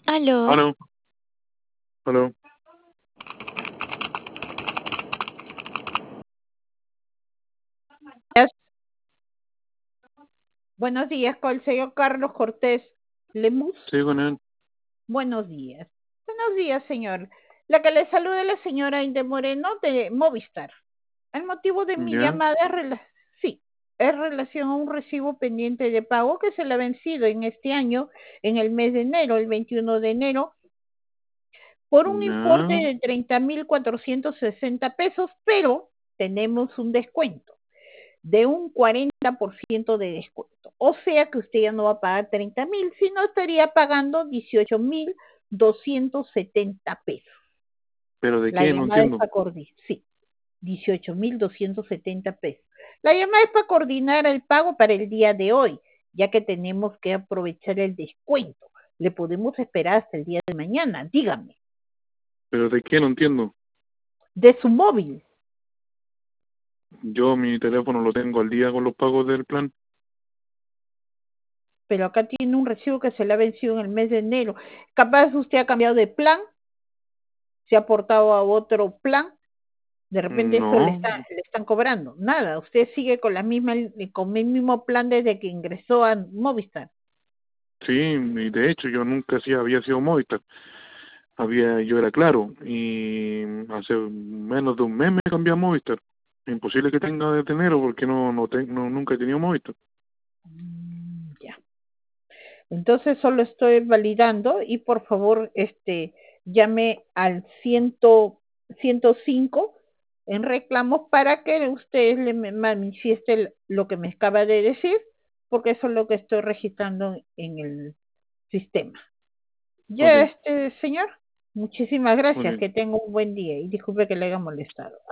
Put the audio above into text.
Aló, Aló, aló. Yes. Buenos días, con el señor Carlos Cortés Lemus. Sí, con él. Buenos días. Buenos días, señor. La que le saluda es la señora Inde Moreno de Movistar. El motivo de mi Ya, llamada sí, es relación a un recibo pendiente de pago que se le ha vencido en este año, en el mes de enero, el 21 de enero, por un importe ya. de 30.460 pesos, pero tenemos un descuento de un 40% de descuento. O sea que usted ya no va a pagar 30.000, sino estaría pagando 18.270 pesos. ¿Pero de La qué? No llamada es entiendo. para coordinar, sí, 18.270 pesos. La llamada es para coordinar el pago para el día de hoy, ya que tenemos que aprovechar el descuento. Le podemos esperar hasta el día de mañana, dígame, ¿Pero de qué? No entiendo. de su móvil. Yo mi teléfono lo tengo al día con los pagos del plan. Pero acá tiene un recibo que se le ha vencido en el mes de enero. Capaz usted ha cambiado de plan, se ha portado a otro plan, de repente eso No, le están cobrando. Nada, usted sigue con la misma, con el mismo plan desde que ingresó a Movistar. sí, y de hecho yo nunca sí había sido Movistar. Yo era claro, y hace menos de un mes me cambié a Movistar. Imposible que tenga desde enero porque nunca he tenido Movistar. Ya. Entonces solo estoy validando y por favor, llame al 105 en reclamos para que usted le manifieste lo que me acaba de decir, porque eso es lo que estoy registrando en el sistema. Ok, Ya, señor, muchísimas gracias, ok. que tenga un buen día y disculpe que le haya molestado.